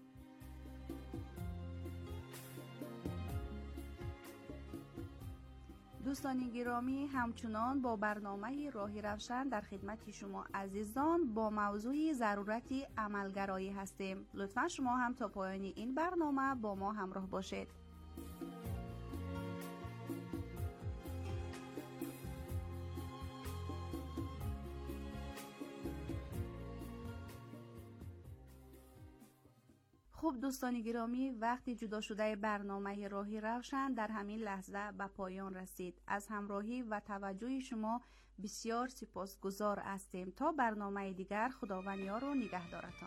دوستان گرامی، همچنان با برنامه راهی روشن در خدمت شما عزیزان با موضوع ضرورت عملگرایی هستیم. لطفا شما هم تا پایان این برنامه با ما همراه باشید. خب دوستان گرامی، وقتی جدا شده برنامه راهی روشن در همین لحظه به پایان رسید. از همراهی و توجه شما بسیار سپاسگزار هستیم. تا برنامه دیگر، خداوند یار و نگهدارتان.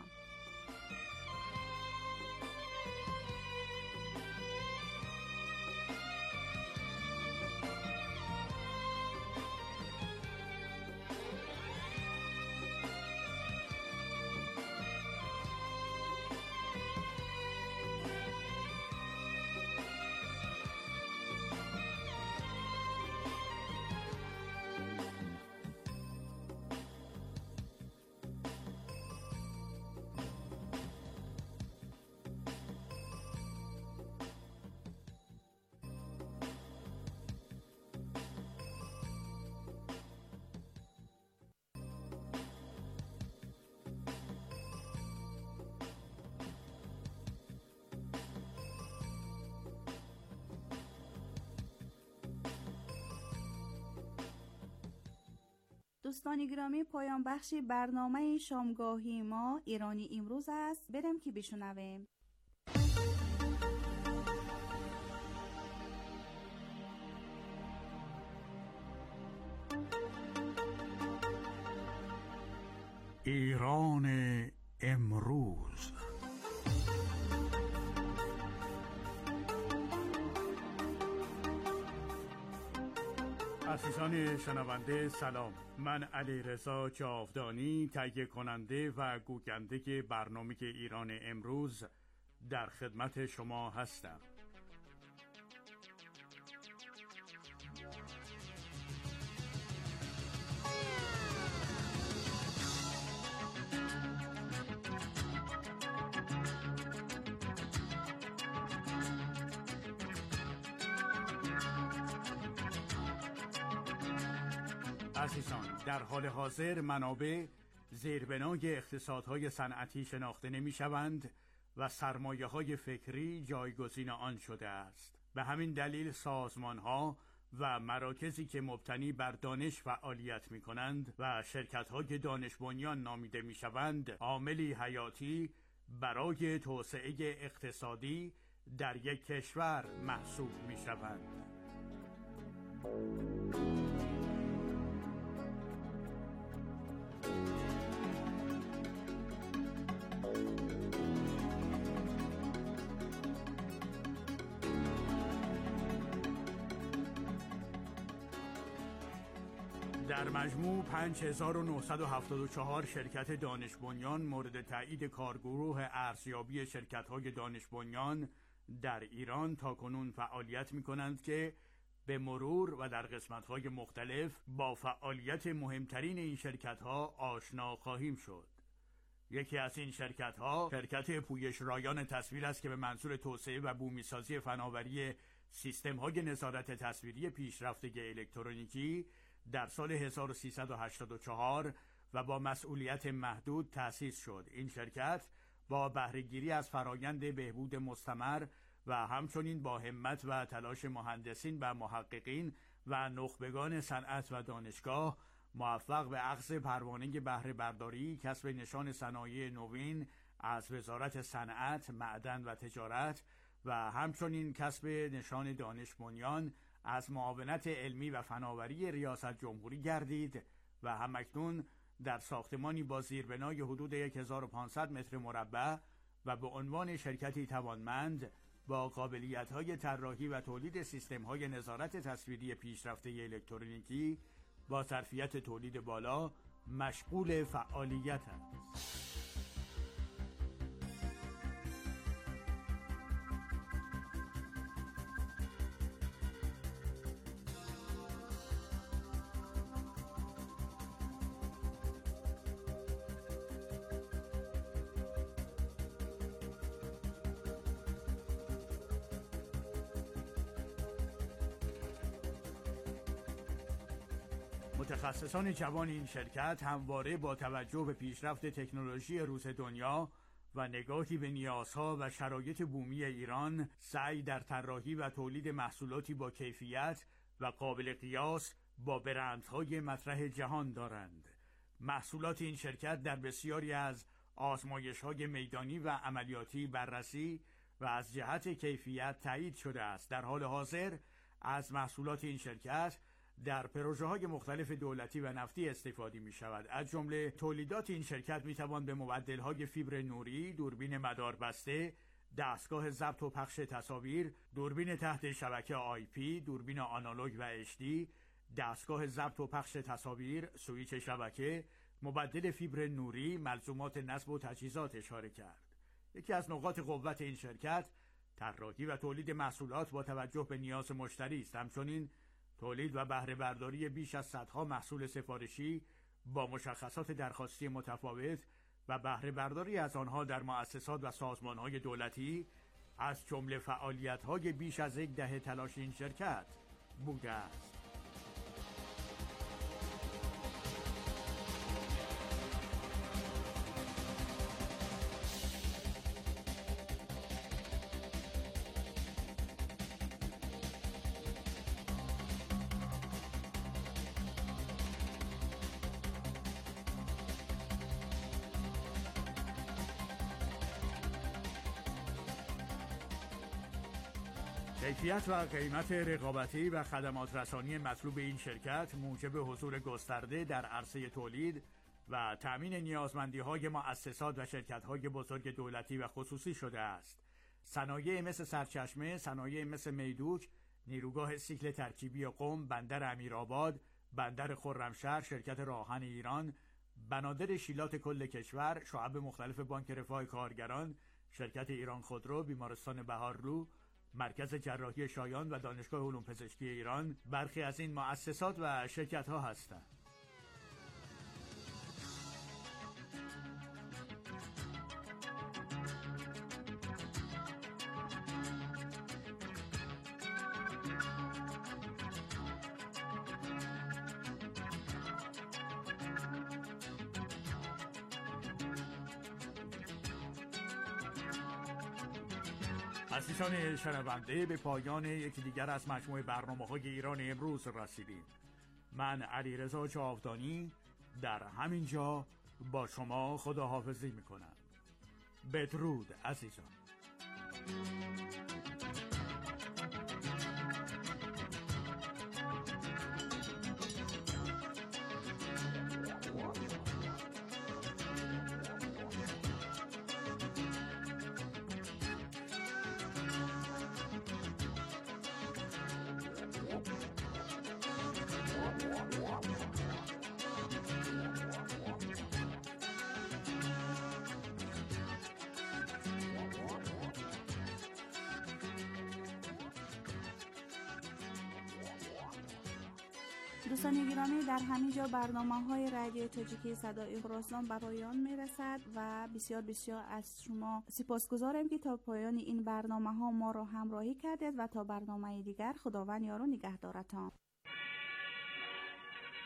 دوستان گرامی، پایان بخش برنامه شامگاهی ما ایرانی امروز است. بریم که بشنویم. ایران امروز. عزیزان شنونده سلام، من علیرضا جاودانی تهیه کننده و گوینده برنامه ایران امروز در خدمت شما هستم. عزیزان، در حال حاضر منابع زیربنای اقتصادهای صنعتی شناخته نمی شوند و سرمایه های فکری جایگزین آن شده است. به همین دلیل سازمان ها و مراکزی که مبتنی بر دانش فعالیت می کنند و شرکت های دانش بنیان نامیده می شوند عاملی حیاتی برای توسعه اقتصادی در یک کشور محسوب می شوند. در مجموع پنج هزار و نهصد و هفتاد و چهار شرکت دانش بنیان مورد تایید کارگروه ارزیابی شرکت‌های دانش بنیان در ایران تاکنون فعالیت می‌کنند که به مرور و در قسمت‌های مختلف با فعالیت مهمترین این شرکت‌ها آشنا خواهیم شد. یکی از این شرکت‌ها شرکت پویش رایان تصویر است که به منظور توسعه و بومی‌سازی فناوری سیستم‌های نظارت تصویری پیشرفته الکترونیکی در سال هزار و سیصد و هشتاد و چهار و با مسئولیت محدود تأسیس شد. این شرکت با بهره‌گیری از فرایند بهبود مستمر و همچنین با همت و تلاش مهندسین و محققین و نخبگان صنعت و دانشگاه موفق به اخذ پروانه بهره برداری کسب نشان صنایع نوین از وزارت صنعت، معدن و تجارت و همچنین کسب نشان دانش بنیان از معاونت علمی و فناوری ریاست جمهوری گردید و همکنون در ساختمانی با زیربنای حدود هزار و پانصد متر مربع و به عنوان شرکتی توانمند با قابلیت‌های طراحی و تولید سیستم‌های نظارت تصویری پیشرفته الکترونیکی با ظرفیت تولید بالا مشغول فعالیت است. متخصصان جوان این شرکت همواره با توجه به پیشرفت تکنولوژی روز دنیا و نگاهی به نیازها و شرایط بومی ایران سعی در طراحی و تولید محصولاتی با کیفیت و قابل قیاس با برندهای مطرح جهان دارند. محصولات این شرکت در بسیاری از آزمایش‌های میدانی و عملیاتی بررسی و از جهت کیفیت تایید شده است. در حال حاضر از محصولات این شرکت در پروژه‌های مختلف دولتی و نفتی استفاده می‌شود. از جمله تولیدات این شرکت می‌توان به مبدل‌های فیبر نوری، دوربین مداربسته، دستگاه ضبط و پخش تصاویر، دوربین تحت شبکه آی پی، دوربین آنالوگ و اچ دی، دستگاه ضبط و پخش تصاویر، سویچ شبکه، مبدل فیبر نوری، ملزومات نصب و تجهیزات اشاره کرد. یکی از نقاط قوت این شرکت طراحی و تولید محصولات با توجه به نیاز مشتری است. همچنین تولید و بهره برداری بیش از صدها محصول سفارشی با مشخصات درخواستی متفاوت و بهره برداری از آنها در مؤسسات و سازمان‌های دولتی از جمله فعالیت‌های بیش از یک دهه تلاش این شرکت بوده است. کیفیت و قیمت رقابتی و خدمات رسانی مطلوب این شرکت موجب حضور گسترده در عرصه تولید و تأمین نیازمندی‌های مؤسسات و شرکت‌های بزرگ دولتی و خصوصی شده است. صنایع مثل سرچشمه، صنایع مثل میدوک، نیروگاه سیکل ترکیبی قم، بندر امیرآباد، بندر خرمشهر، شرکت راهن ایران، بنادر شیلات کل کشور، شعب مختلف بانک رفاه کارگران، شرکت ایران خودرو، بیمارستان بهارلو، مرکز جراحی شایان و دانشگاه علوم پزشکی ایران برخی از این مؤسسات و شرکت‌ها هستند. عزیزان شنونده، به پایان یکی دیگر از مجموعه برنامه‌های ایران امروز رسیدیم. من علیرضا جاودانی در همین جا با شما خداحافظی میکنم. بدرود عزیزان. دوستان گرامی، در همین جا برنامه‌های رادیو تاجیکی صدای خراسان به پایان میرسد و بسیار بسیار از شما سپاسگزارم که تا پایان این برنامه‌ها ما را همراهی کردید و تا برنامه دیگر خداوند یار و نگهدارتان.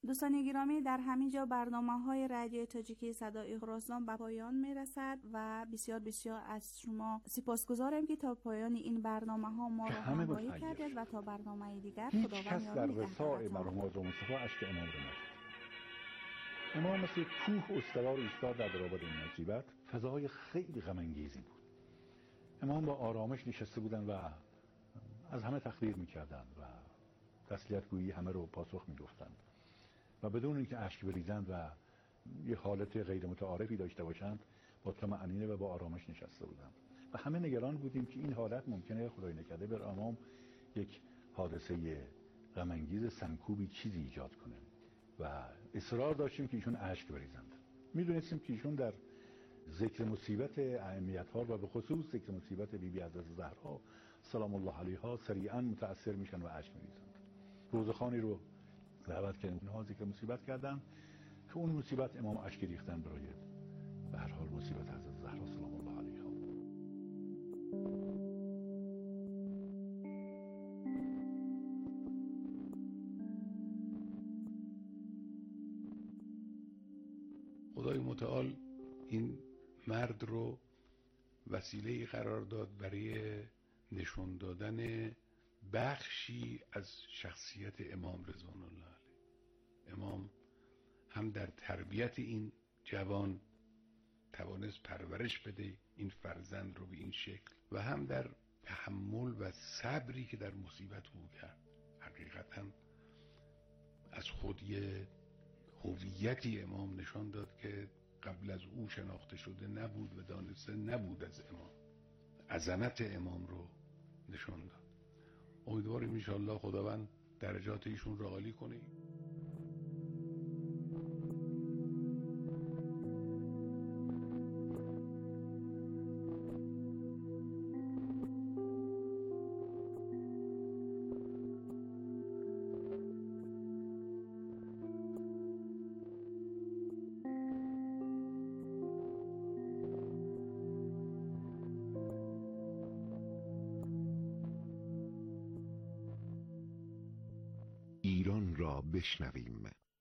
دوستان گرامی، در همین جا برنامه های رادیو تاجیکی صدای خراسان به پایان می رسد و بسیار بسیار از شما سپاسگزارم که تا پایان این برنامه ها ما را همراهی کردید و تا برنامه دیگر خداوند یار و نگهدارتان. مرحوم حاج مصطفی اشک امام رو ندید. امام مثل کوه استوار ایستاد در برابر این مصیبت. فضای خیلی غم انگیزی بود. امام با آرامش نشسته بودن و از همه تقدیر میکردند و تسلیت گویی همه رو پاسخ میگفتند و بدون اینکه اشک بریزند و یه حالت غیر متعارفی داشته باشند با طمأنینه و با آرامش نشسته بودند و همه نگران بودیم که این حالت ممکنه خدای نکرده بر امام یک حادثه غم انگیز سنکوبی چیزی ایجاد کنه و اصرار داشتیم که ایشون اشک بریزند. میدونستیم که ایشون در ذکر مصیبت اهمیت‌ها و به خصوص ذکر مصیبت بیبی بی حضرت زهرا سلام الله علیها سریعا متأثر میشن و اشک میریزند. روزخوانی رو دعوت کردیم اونها ذکر مصیبت کردن که اون مصیبت امام اشک ریختن برای به هر حال مصیبت حضرت زهرا سلام الله علیها. خدای متعال این مرد رو وسیله قرار داد برای نشون دادن بخشی از شخصیت امام رضوان الله علیه. امام هم در تربیت این جوان توانست پرورش بده این فرزند رو به این شکل و هم در تحمل و صبری که در مصیبت او کرد. حقیقتا از خود یه هویتی امام نشان داد که قبل از او شناخته شده نبود و دانسته نبود از امام. عظمت امام رو نشان داد. امیدواریم انشاءالله خداوند درجات ایشون را عالی کنه. ایران را بشنویم.